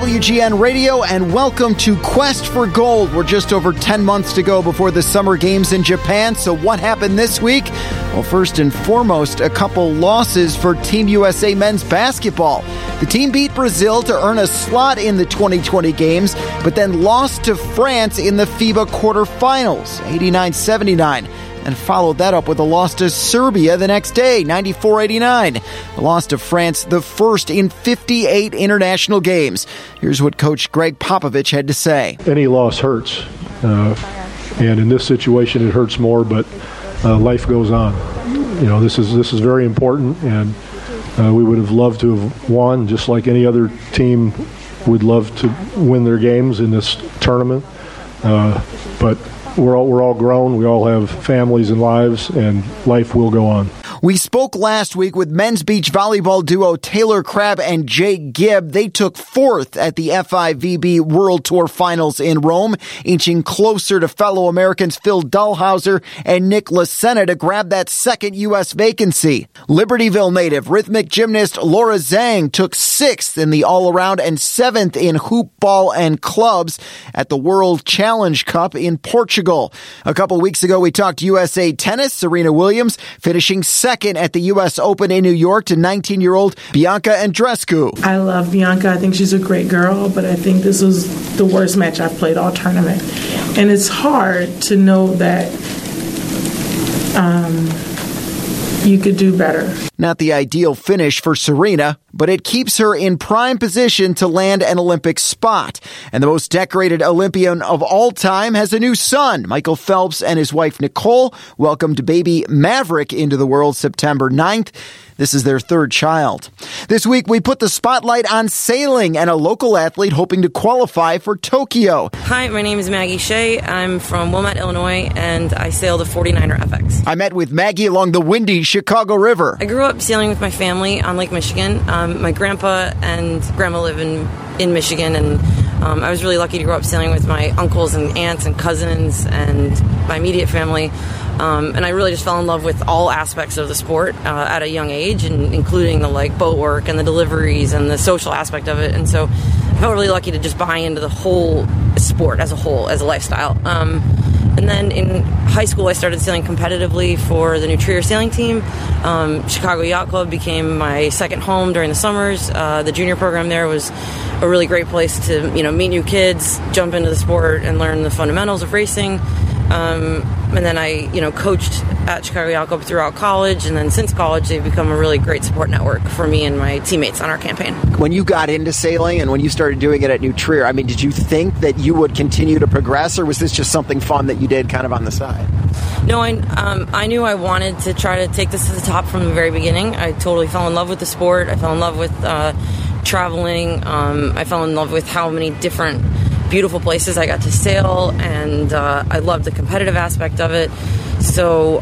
WGN Radio, and welcome to Quest for Gold. We're just over 10 months to go before the Summer Games in Japan. So what happened this week? Well, first and foremost, a couple losses for Team USA men's basketball. The team beat Brazil to earn a slot in the 2020 games, but then lost to France in the FIBA quarterfinals, 89-79. And followed that up with a loss to Serbia the next day, 94-89. The loss to France, the first in 58 international games. Here's what Coach Greg Popovich had to say. Any loss hurts, and in this situation it hurts more, but life goes on. You know, this is very important, and we would have loved to have won, just like any other team would love to win their games in this tournament. But we're all grown. We all have families and lives, and life will go on. We spoke last week with men's beach volleyball duo Taylor Crabb and Jake Gibb. They took fourth at the FIVB World Tour Finals in Rome, inching closer to fellow Americans Phil Dahlhauser and Nick Lacena to grab that second U.S. vacancy. Libertyville native rhythmic gymnast Laura Zhang took sixth in the all-around and seventh in hoop ball and clubs at the World Challenge Cup in Portugal. A couple weeks ago, we talked USA tennis. Serena Williams finishing second at the U.S. Open in New York to 19-year-old Bianca Andreescu. I love Bianca. I think she's a great girl, but I think this was the worst match I've played all tournament. And it's hard to know that you could do better. Not the ideal finish for Serena, but it keeps her in prime position to land an Olympic spot. And the most decorated Olympian of all time has a new son. Michael Phelps and his wife Nicole welcomed baby Maverick into the world September 9th. This is their third child. This week, we put the spotlight on sailing and a local athlete hoping to qualify for Tokyo. Hi, my name is Maggie Shea. I'm from Wilmette, Illinois, and I sail the 49er FX. I met with Maggie along the windy Chicago River. I grew up sailing with my family on Lake Michigan. My grandpa and grandma live in Michigan, and I was really lucky to grow up sailing with my uncles and aunts and cousins and my immediate family. And I really just fell in love with all aspects of the sport at a young age, and including the boat work and the deliveries and the social aspect of it. And so I felt really lucky to just buy into the whole sport as a whole, as a lifestyle. And then in high school, I started sailing competitively for the New Trier sailing team. Chicago Yacht Club became my second home during the summers. The junior program there was a really great place to, meet new kids, jump into the sport, and learn the fundamentals of racing. And then I, coached at Chicago Yacht Club throughout college, and then since college, they've become a really great support network for me and my teammates on our campaign. When you got into sailing and when you started doing it at New Trier, did you think that you would continue to progress, or was this just something fun that you did kind of on the side? No, I knew I wanted to try to take this to the top from the very beginning. I totally fell in love with the sport. I fell in love with traveling. I fell in love with how many different beautiful places I got to sail, and I loved the competitive aspect of it. So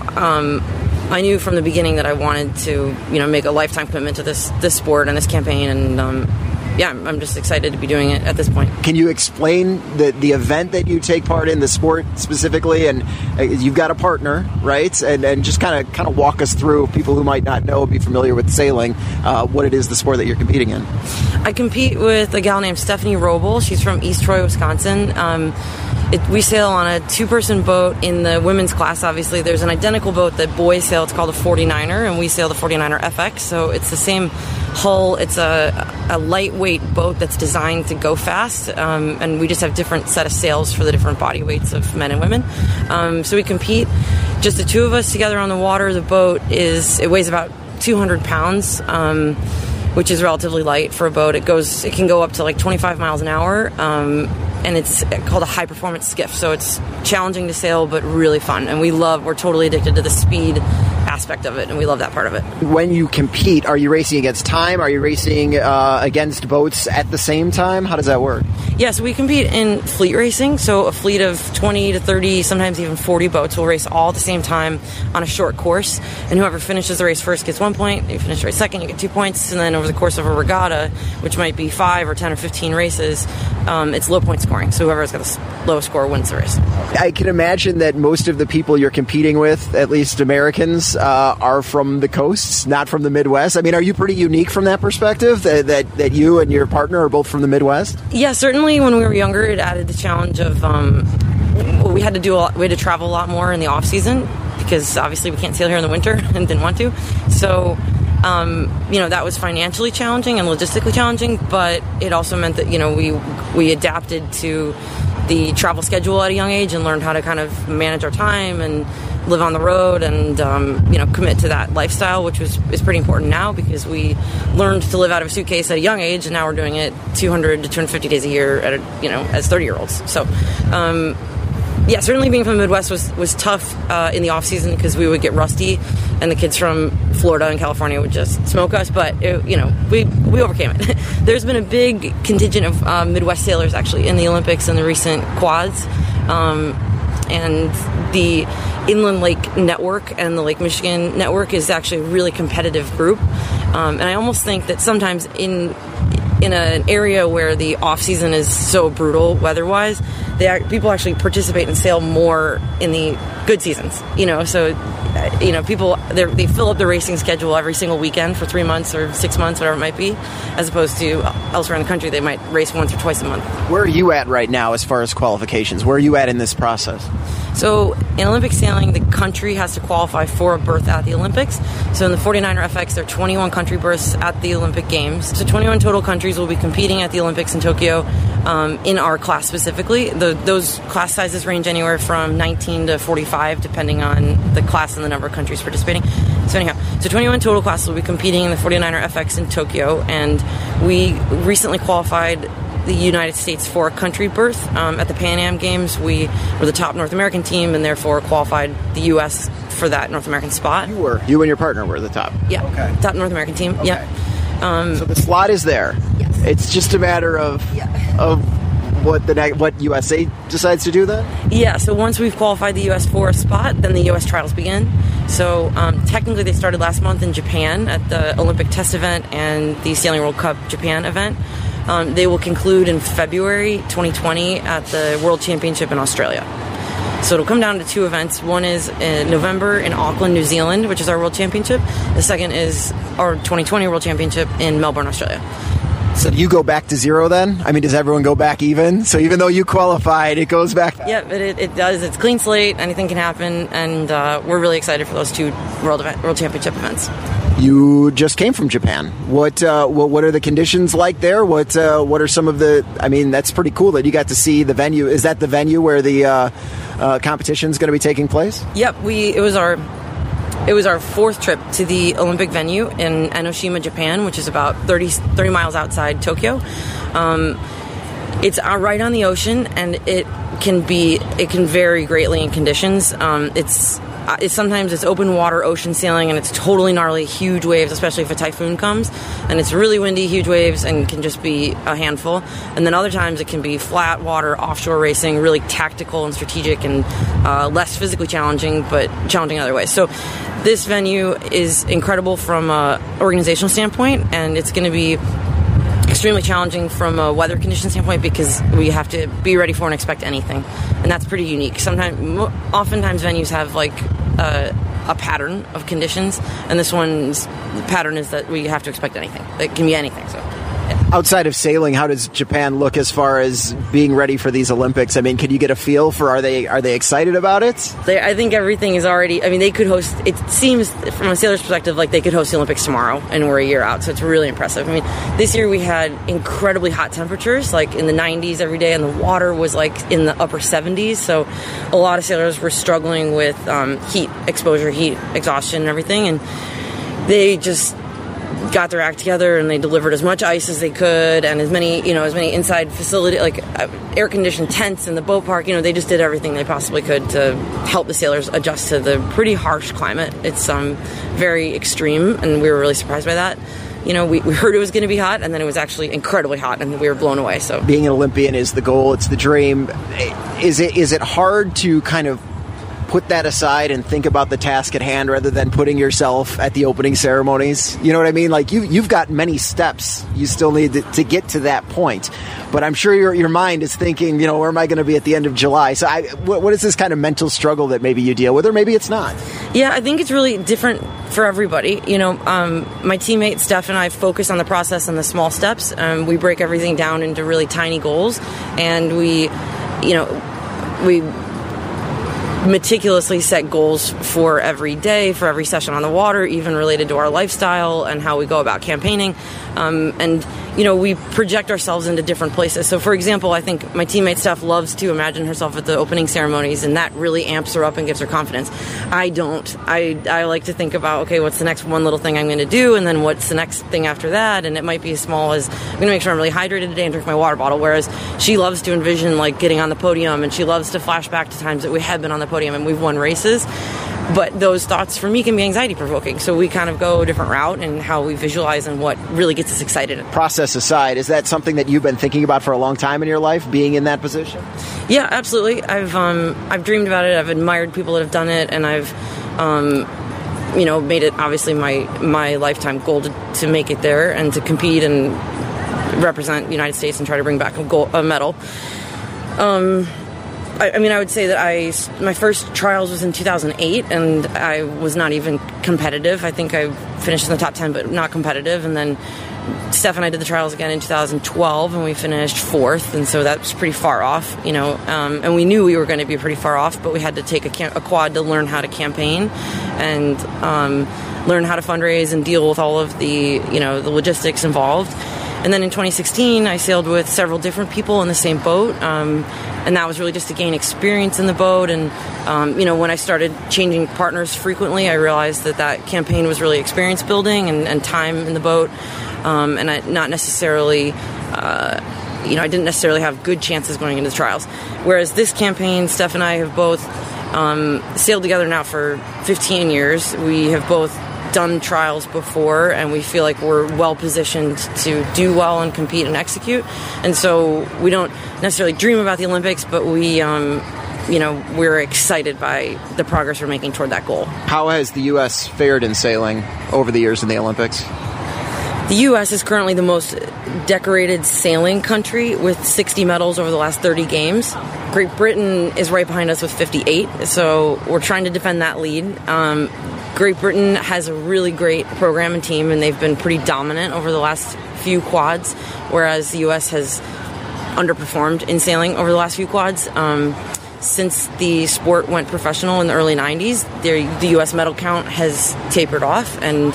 I knew from the beginning that I wanted to, make a lifetime commitment to this sport and this campaign, and I'm just excited to be doing it at this point. Can you explain the event that you take part in, the sport specifically? And you've got a partner, right? And just kind of walk us through, people who might not know, be familiar with sailing, what it is, the sport that you're competing in. I compete with a gal named Stephanie Roble. She's from East Troy, Wisconsin. We sail on a two-person boat in the women's class, obviously. There's an identical boat that boys sail. It's called a 49er, and we sail the 49er FX. So it's the same hull. It's a lightweight boat that's designed to go fast, and we just have different set of sails for the different body weights of men and women. So we compete, just the two of us together on the water. The boat it weighs about 200 pounds, which is relatively light for a boat. It can go up to 25 miles an hour, and it's called a high performance skiff. So it's challenging to sail, but really fun. And we're totally addicted to the speed aspect of it, and we love that part of it. When you compete, are you racing against time? Are you racing against boats at the same time? How does that work? Yes, we compete in fleet racing, so a fleet of 20 to 30, sometimes even 40 boats will race all at the same time on a short course, and whoever finishes the race first gets 1 point. If you finish the race second, you get 2 points, and then over the course of a regatta, which might be 5 or 10 or 15 races, it's low point scoring. So whoever's got the lowest score wins the race. I can imagine that most of the people you're competing with, at least Americans, are from the coasts, not from the Midwest. I mean, are you pretty unique from that perspective, that you and your partner are both from the Midwest? Yeah, certainly when we were younger, it added the challenge of we had to travel a lot more in the off season because obviously we can't sail here in the winter and didn't want to. So that was financially challenging and logistically challenging, but it also meant that we adapted to the travel schedule at a young age and learned how to kind of manage our time and live on the road and commit to that lifestyle, which is pretty important now because we learned to live out of a suitcase at a young age, and now we're doing it 200 to 250 days a year as 30-year-olds. So certainly being from the Midwest was tough in the off season because we would get rusty and the kids from Florida and California would just smoke us, but we overcame it. There's been a big contingent of Midwest sailors actually in the Olympics and the recent quads, and the Inland Lake Network and the Lake Michigan Network is actually a really competitive group, and I almost think that sometimes in an area where the off season is so brutal weather-wise, people actually participate and sail more in the good seasons. So people they fill up the racing schedule every single weekend for 3 months or 6 months, whatever it might be, as opposed to elsewhere in the country they might race once or twice a month. Where are you at right now as far as qualifications? Where are you at in this process? So in Olympic sailing, the country has to qualify for a berth at the Olympics. So in the 49er FX, there are 21 country berths at the Olympic Games. So 21 total countries will be competing at the Olympics in Tokyo in our class specifically. Those class sizes range anywhere from 19 to 45, depending on the class and the number of countries participating. So 21 total classes will be competing in the 49er FX in Tokyo, and we recently qualified the United States for a country berth at the Pan Am Games. We were the top North American team and therefore qualified the U.S. for that North American spot. You and your partner were the top? Yeah. Okay. Top North American team. Okay. Yeah. So the slot is there. Yes. It's just a matter of what USA decides to do then? Yeah, so once we've qualified the U.S. for a spot, then the U.S. trials begin. So technically they started last month in Japan at the Olympic Test event and the Sailing World Cup Japan event. They will conclude in February 2020 at the World Championship in Australia. So it'll come down to two events. One is in November in Auckland, New Zealand, which is our World Championship. The second is our 2020 World Championship in Melbourne, Australia. So do you go back to zero then? I mean, does everyone go back even? So even though you qualified, it goes back? Yeah, but it does. It's clean slate. Anything can happen. And we're really excited for those two World Championship events. You just came from Japan. What are the conditions like there? What are some of the? I mean, that's pretty cool that you got to see the venue. Is that the venue where the competition is going to be taking place? Yep. It was our fourth trip to the Olympic venue in Enoshima, Japan, which is about 30 miles outside Tokyo. It's right on the ocean, and it can vary greatly in conditions. Sometimes it's open water ocean sailing, and it's totally gnarly, huge waves, especially if a typhoon comes, and it's really windy, huge waves, and can just be a handful. And then other times it can be flat water, offshore racing, really tactical and strategic, and less physically challenging, but challenging in other ways. So this venue is incredible from an organizational standpoint, and it's going to be extremely challenging from a weather condition standpoint because we have to be ready for and expect anything, and that's pretty unique. Oftentimes venues have like a pattern of conditions, and this one's pattern is that we have to expect anything. It can be anything. So. Yeah. Outside of sailing, how does Japan look as far as being ready for these Olympics? I mean, can you get a feel for are they excited about it? I think everything is already. I mean, they could host. It seems from a sailor's perspective like they could host the Olympics tomorrow, and we're a year out, so it's really impressive. I mean, this year we had incredibly hot temperatures, like in the 90s every day, and the water was like in the upper 70s. So a lot of sailors were struggling with heat exposure, heat exhaustion, and everything, and they just got their act together and they delivered as much ice as they could and as many inside facility, like air conditioned tents in the boat park. They just did everything they possibly could to help the sailors adjust to the pretty harsh climate. It's very extreme, and we were really surprised by that. We heard it was going to be hot, and then it was actually incredibly hot, and we were blown away. So being an Olympian is the goal. It's the dream. Is it hard to kind of put that aside and think about the task at hand rather than putting yourself at the opening ceremonies? You know what I mean? Like, you've got many steps you still need to get to that point. But I'm sure your mind is thinking, where am I going to be at the end of July? So what is this kind of mental struggle that maybe you deal with, or maybe it's not? Yeah, I think it's really different for everybody. My teammate Steph and I focus on the process and the small steps. We break everything down into really tiny goals, and we meticulously set goals for every day, for every session on the water, even related to our lifestyle and how we go about campaigning. And we project ourselves into different places. So, for example, I think my teammate Steph loves to imagine herself at the opening ceremonies, and that really amps her up and gives her confidence. I don't. I like to think about, okay, what's the next one little thing I'm going to do, and then what's the next thing after that, and it might be as small as, I'm going to make sure I'm really hydrated today and drink my water bottle, whereas she loves to envision, like, getting on the podium, and she loves to flash back to times that we have been on the podium and we've won races. But those thoughts, for me, can be anxiety-provoking. So we kind of go a different route in how we visualize and what really gets us excited. Process aside, is that something that you've been thinking about for a long time in your life, being in that position? Yeah, absolutely. I've dreamed about it. I've admired people that have done it, and I've made it obviously my lifetime goal to make it there and to compete and represent the United States and try to bring back a medal. I would say that my first trials was in 2008, and I was not even competitive. I think I finished in the top 10, but not competitive. And then Steph and I did the trials again in 2012, and we finished 4th, and so that's pretty far off, and we knew we were going to be pretty far off, but we had to take a quad to learn how to campaign and learn how to fundraise and deal with all of the logistics involved. And then in 2016, I sailed with several different people in the same boat, and that was really just to gain experience in the boat. And, when I started changing partners frequently, I realized that campaign was really experience building and time in the boat, and I didn't necessarily have good chances going into the trials. Whereas this campaign, Steph and I have both sailed together now for 15 years. We have both done trials before, and we feel like we're well positioned to do well and compete and execute. And so we don't necessarily dream about the Olympics, but we're excited by the progress we're making toward that goal. How has the U.S. fared in sailing over the years in the Olympics? The U.S. is currently the most decorated sailing country with 60 medals over the last 30 games. Great Britain is right behind us with 58, so we're trying to defend that lead. Great Britain has a really great program and team, and they've been pretty dominant over the last few quads, whereas the U.S. has underperformed in sailing over the last few quads. Since the sport went professional in the early 90s, the U.S. medal count has tapered off, and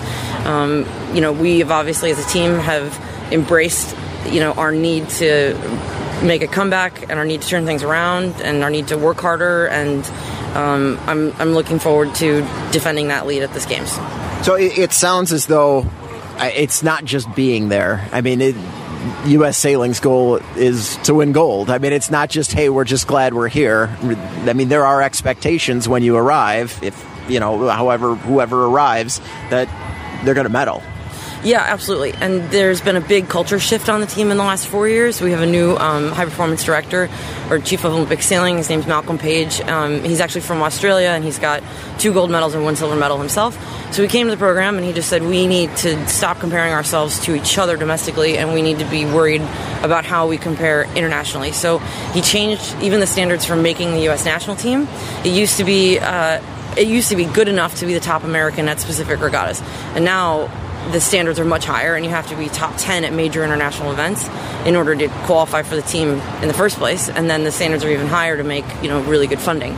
we have obviously as a team have embraced our need to make a comeback and our need to turn things around and our need to work harder, and I'm looking forward to defending that lead at this games. So it sounds as though it's not just being there. I mean, U.S. Sailing's goal is to win gold. I mean, it's not just, hey, we're just glad we're here. I mean, there are expectations when you arrive, if, whoever arrives, that they're going to medal. Yeah, absolutely. And there's been a big culture shift on the team in the last 4 years. We have a new high-performance director, or chief of Olympic sailing. His name's Malcolm Page. He's actually from Australia, and he's got 2 gold medals and 1 silver medal himself. So he came to the program, and he just said, we need to stop comparing ourselves to each other domestically, and we need to be worried about how we compare internationally. So he changed even the standards for making the U.S. national team. It used to be good enough to be the top American at specific regattas. And now the standards are much higher, and you have to be top 10 at major international events in order to qualify for the team in the first place. And then the standards are even higher to make really good funding.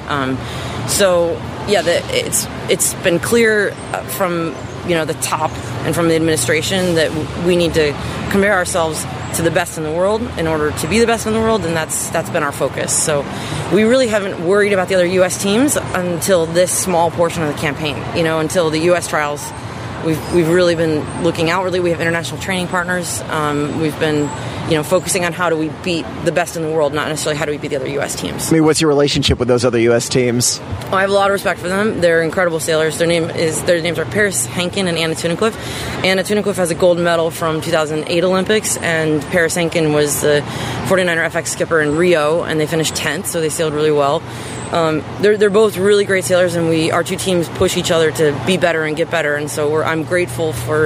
It's been clear from the top and from the administration that we need to compare ourselves to the best in the world in order to be the best in the world, and that's been our focus. So we really haven't worried about the other U.S. teams until this small portion of the campaign. Until the U.S. trials. We've really been looking outwardly. We have international training partners. We've been focusing on how do we beat the best in the world, not necessarily how do we beat the other U.S. teams. I mean, what's your relationship with those other U.S. teams? Well, I have a lot of respect for them. They're incredible sailors. Their names are Paris Henkin and Anna Tunnicliffe. Anna Tunnicliffe has a gold medal from 2008 Olympics, and Paris Henkin was the 49er FX skipper in Rio, and they finished 10th, so they sailed really well. They're both really great sailors, and our two teams push each other to be better and get better, and so I'm grateful for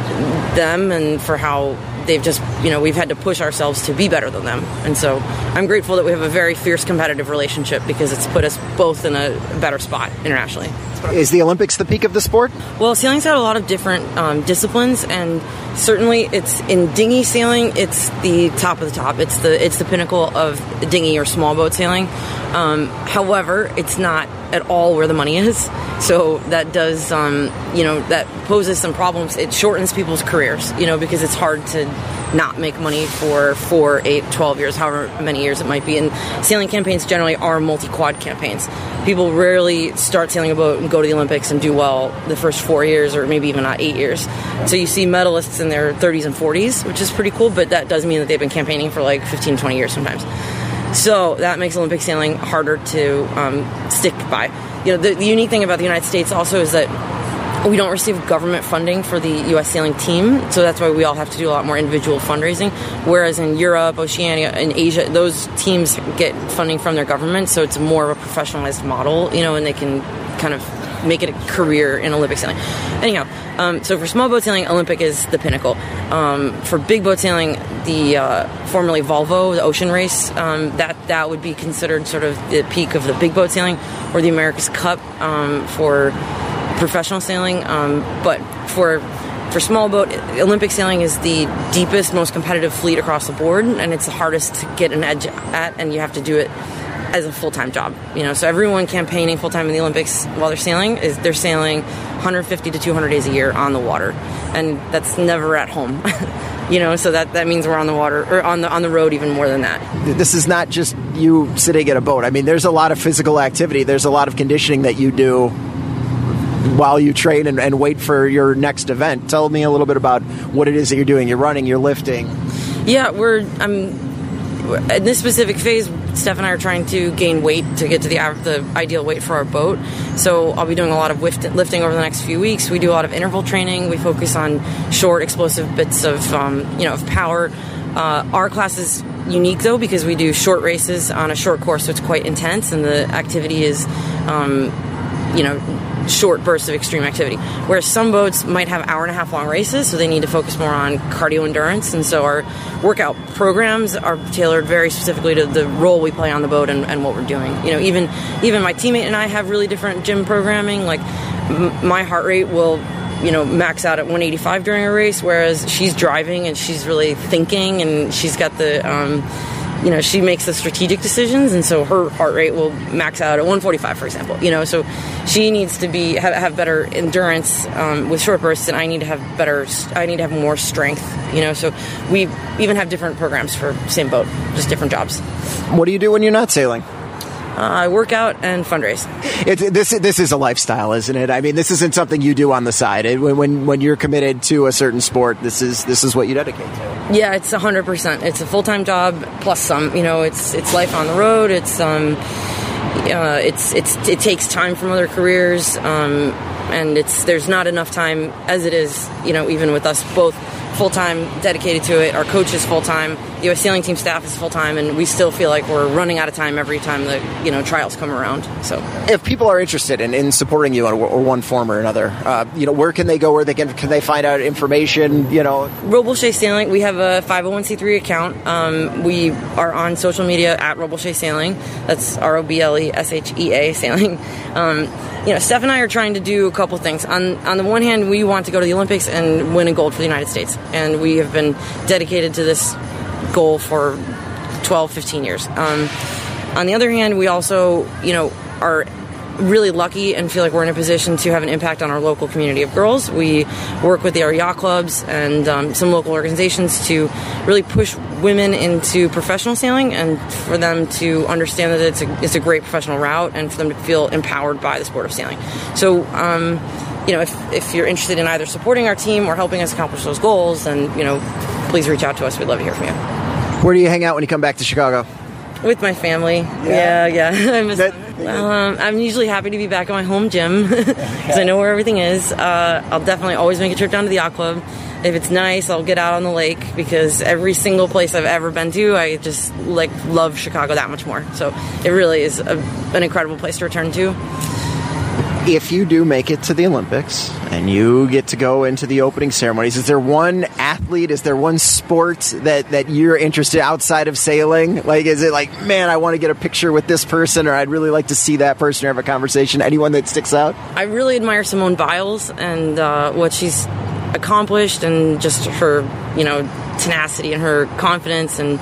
them and for how they've just, we've had to push ourselves to be better than them. And so I'm grateful that we have a very fierce competitive relationship because it's put us both in a better spot internationally. Is the Olympics the peak of the sport? Well, sailing's got a lot of different disciplines, and certainly it's in dinghy sailing, it's the top of the top. It's the pinnacle of dinghy or small boat sailing. However, it's not at all where the money is. So that does, that poses some problems. It shortens people's careers, because it's hard to not make money for 4, 8, 12 years, however many years it might be. And sailing campaigns generally are multi-quad campaigns. People rarely start sailing a boat and go to the Olympics and do well the first 4 years or maybe even not 8 years. So you see medalists in their 30s and 40s, which is pretty cool, but that does mean that they've been campaigning for like 15, 20 years sometimes. So that makes Olympic sailing harder to stick by. The unique thing about the United States also is that we don't receive government funding for the U.S. sailing team, so that's why we all have to do a lot more individual fundraising, whereas in Europe, Oceania, and Asia, those teams get funding from their government, so it's more of a professionalized model, and they can kind of make it a career in Olympic sailing. Anyhow, so for small boat sailing, Olympic is the pinnacle. For big boat sailing, the formerly Volvo, the ocean race, that would be considered sort of the peak of the big boat sailing, or the America's Cup for professional sailing. But for small boat, Olympic sailing is the deepest, most competitive fleet across the board, and it's the hardest to get an edge at, and you have to do it as a full-time job. So everyone campaigning full-time in the Olympics while they're sailing 150 to 200 days a year on the water, and that's never at home. So that means we're on the water or on the road even more than that. This is not just you sitting at a boat. I mean, there's a lot of physical activity. There's a lot of conditioning that you do while you train and wait for your next event. Tell me a little bit about what it is that you're doing. You're running, you're lifting. Yeah, in this specific phase, Steph and I are trying to gain weight to get to the ideal weight for our boat. So I'll be doing a lot of lifting over the next few weeks. We do a lot of interval training. We focus on short, explosive bits of of power. Our class is unique though because we do short races on a short course, so it's quite intense, and the activity is short bursts of extreme activity, whereas some boats might have hour-and-a-half long races, so they need to focus more on cardio endurance. And so our workout programs are tailored very specifically to the role we play on the boat and what we're doing. Even my teammate and I have really different gym programming. Like my heart rate will max out at 185 during a race, whereas she's driving and she's really thinking, and she's got the she makes the strategic decisions, and so her heart rate will max out at 145, for example. So she needs to have better endurance with short bursts, and I need to have more strength. So we even have different programs for same boat, just different jobs. What do you do when you're not sailing? I work out and fundraise. This is a lifestyle, isn't it? I mean, this isn't something you do on the side. When you're committed to a certain sport, this is what you dedicate to. Yeah, it's 100%. It's a full-time job plus some. It's life on the road. It takes time from other careers, and there's not enough time as it is. Even with us both full-time dedicated to it, our coach is full-time, the U.S. sailing team staff is full-time, and we still feel like we're running out of time every time the trials come around. So if people are interested in supporting you in one form or another, where can they go? Where can they find out information? Robles-Shea Sailing, we have a 501c3 account. We are on social media at Robles-Shea Sailing. That's ROBLESHEA Sailing. Steph and I are trying to do a couple things. On the one hand, we want to go to the Olympics and win a gold for the United States, and we have been dedicated to this goal for 12, 15 years. On the other hand, we also, are really lucky and feel like we're in a position to have an impact on our local community of girls. We work with our yacht clubs and some local organizations to really push women into professional sailing and for them to understand that it's a great professional route and for them to feel empowered by the sport of sailing. So, if you're interested in either supporting our team or helping us accomplish those goals, then, please reach out to us. We'd love to hear from you. Where do you hang out when you come back to Chicago? With my family. Yeah. I miss them. I'm usually happy to be back at my home gym because I know where everything is. I'll definitely always make a trip down to the yacht club. If it's nice, I'll get out on the lake because every single place I've ever been to, I just love Chicago that much more. So it really is an incredible place to return to. If you do make it to the Olympics and you get to go into the opening ceremonies, is there one athlete, is there one sport that you're interested outside of sailing? Is it man, I want to get a picture with this person, or I'd really like to see that person or have a conversation? Anyone that sticks out? I really admire Simone Biles and what she's accomplished, and just her, tenacity and her confidence, and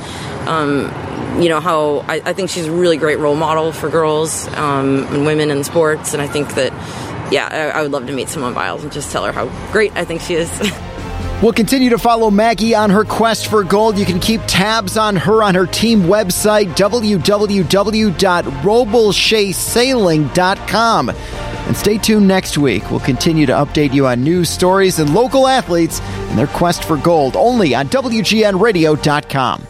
how I think she's a really great role model for girls and women in sports. And I think that, I would love to meet Simone Biles and just tell her how great I think she is. We'll continue to follow Maggie on her quest for gold. You can keep tabs on her on her team website, www.robleshasailing.com. And stay tuned next week. We'll continue to update you on news stories and local athletes and their quest for gold, only on WGNradio.com.